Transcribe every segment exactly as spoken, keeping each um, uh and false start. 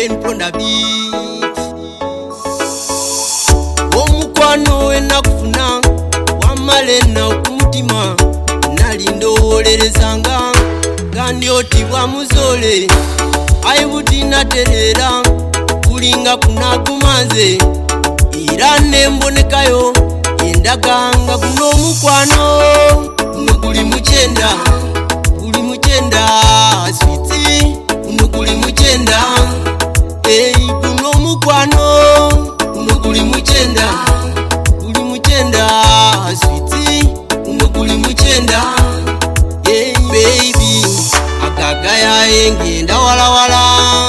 Ben Ponda beat. Omukwano enakufuna wamale na okumutima nalindowolerezanga kandi otibwa muzole aibuti naterera kulinga kunagumaze era nembonekayo endaganga kuno omukwano kuno guli mukyenda guli mukyenda switi kuno guli mukyenda ei kuno omukwano kuno guli mukyenda guli mukyenda switi kuno guli mukyenda ei baby agagaya engenda walawala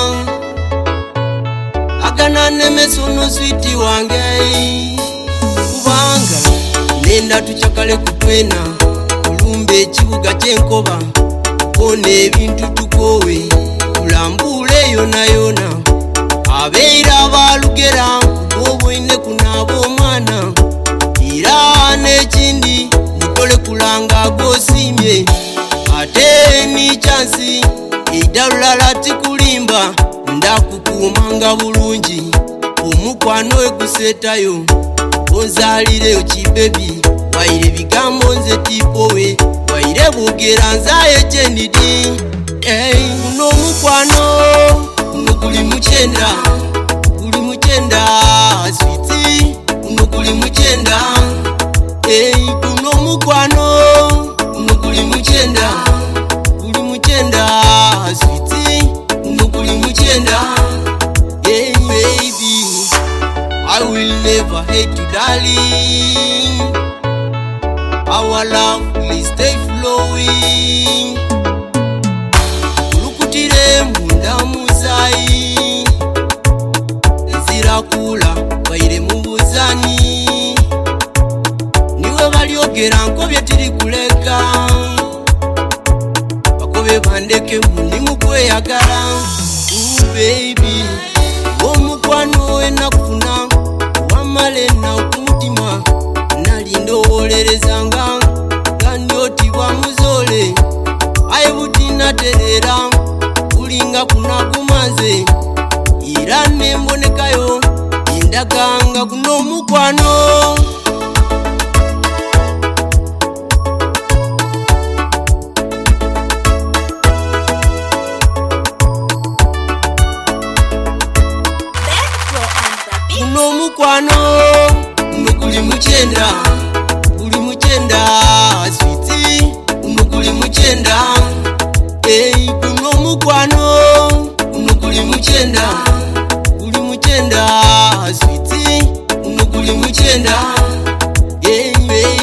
agana nemesono switi wange kubanga nenda tuchakale kutwena kulumbe ekibuga kyenkoba kona ebintu tukowe tulambule yona yona abeera balugera kubwoboine kunaba omwana era nekindi mutole kulanga gosimye ate ni chansi eidalala tikulimba ndakukumanga bulungi omukwano egusetayo onzalireyo kibebi waire bigambo nze tipowe waire bugera nzaye kyenidi ei kuno omukwano kuno guli mukyenda guli mukyenda switi kuno guli mukyenda ei kuno omukwano kuno guli mukyenda guli mukyenda switi kuno guli mukyenda ei baby I will never hate you darling, our love will stay flowing. Lukutire munda muzai ezira kula baire mubuzani niwe balyogera nkobye tiri kuleka bakobe bandeke mundi mukweyagala baby omukwano enakufuna wamale na okumutima nalindowolerezanga kandi otibwa muzole aibuti naterera kulinga kunagumaze era nembonekayo endaganga kuno omukwano kuno omukwano kuno guli mukyenda guli mukyenda switi kuno guli mukyenda ei kuno omukwano kuno guli mukyenda guli mukyenda switi kuno guli mukyenda ei